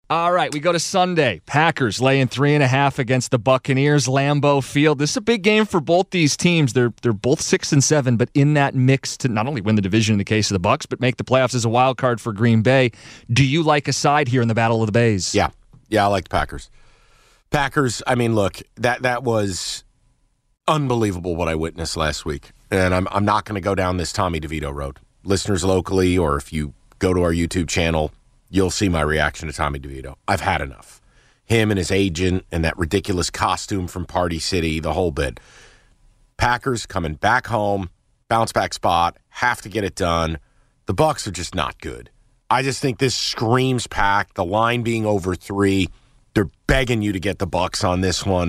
All right, we go to Sunday. Packers laying 3.5 against the Buccaneers, Lambeau Field. This is a big game for both these teams. They're both 6-7, but in that mix to not only win the division in the case of the Bucs, but make the playoffs as a wild card for Green Bay. Do you like a side here in the Battle of the Bays? Yeah, I like the Packers. Packers, I mean, look, that was unbelievable what I witnessed last week. And I'm not going to go down this Tommy DeVito road. Listeners locally, or if you go to our YouTube channel, you'll see my reaction to Tommy DeVito. I've had enough. Him and his agent and that ridiculous costume from Party City, the whole bit. Packers coming back home, bounce back spot, have to get it done. The Bucs are just not good. I just think this screams Pack. The line being over 3, they're begging you to get the Bucs on this one.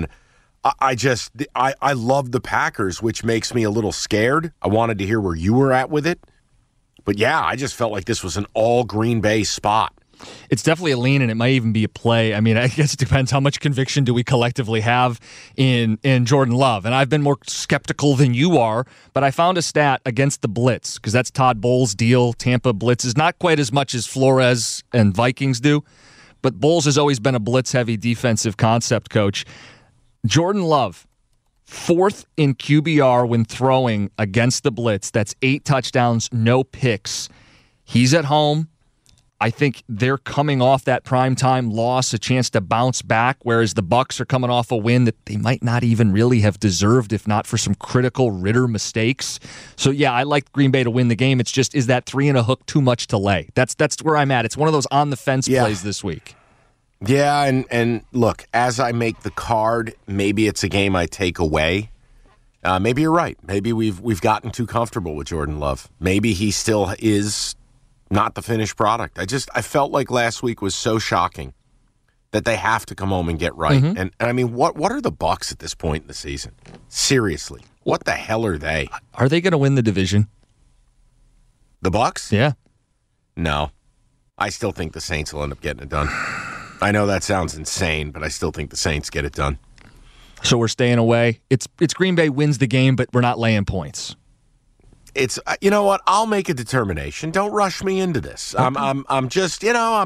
I love the Packers, which makes me a little scared. I wanted to hear where you were at with it. But yeah, I just felt like this was an all Green Bay spot. It's definitely a lean, and it might even be a play. I mean, I guess it depends how much conviction do we collectively have in Jordan Love. And I've been more skeptical than you are, but I found a stat against the blitz, because that's Todd Bowles' deal. Tampa blitzes not quite as much as Flores and Vikings do, but Bowles has always been a blitz-heavy defensive concept coach. Jordan Love, 4th in QBR when throwing against the blitz. That's 8 touchdowns, no picks. He's at home. I think they're coming off that primetime loss, a chance to bounce back, whereas the Bucs are coming off a win that they might not even really have deserved if not for some critical Ritter mistakes. So, yeah, I like Green Bay to win the game. It's just, is that 3 and a hook too much to lay? That's where I'm at. It's one of those on-the-fence plays this week. Yeah, and look, as I make the card, maybe it's a game I take away. Maybe you're right. Maybe we've gotten too comfortable with Jordan Love. Maybe he still is not the finished product. I felt like last week was so shocking that they have to come home and get right. Mm-hmm. And I mean, what are the Bucs at this point in the season? Seriously, what the hell are they? Are they going to win the division? The Bucs? Yeah. No. I still think the Saints will end up getting it done. I know that sounds insane, but I still think the Saints get it done. So we're staying away. It's Green Bay wins the game, but we're not laying points. It's, you know what? I'll make a determination. Don't rush me into this. Okay. I'm just,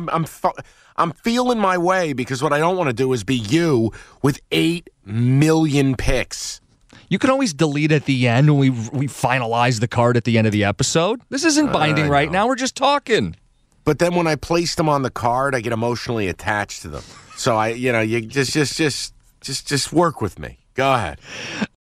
I'm feeling my way, because what I don't want to do is be you with 8 million picks. You can always delete at the end when we finalize the card at the end of the episode. This isn't binding right now. We're just talking. But then when I place them on the card, I get emotionally attached to them. So you just work with me. Go ahead.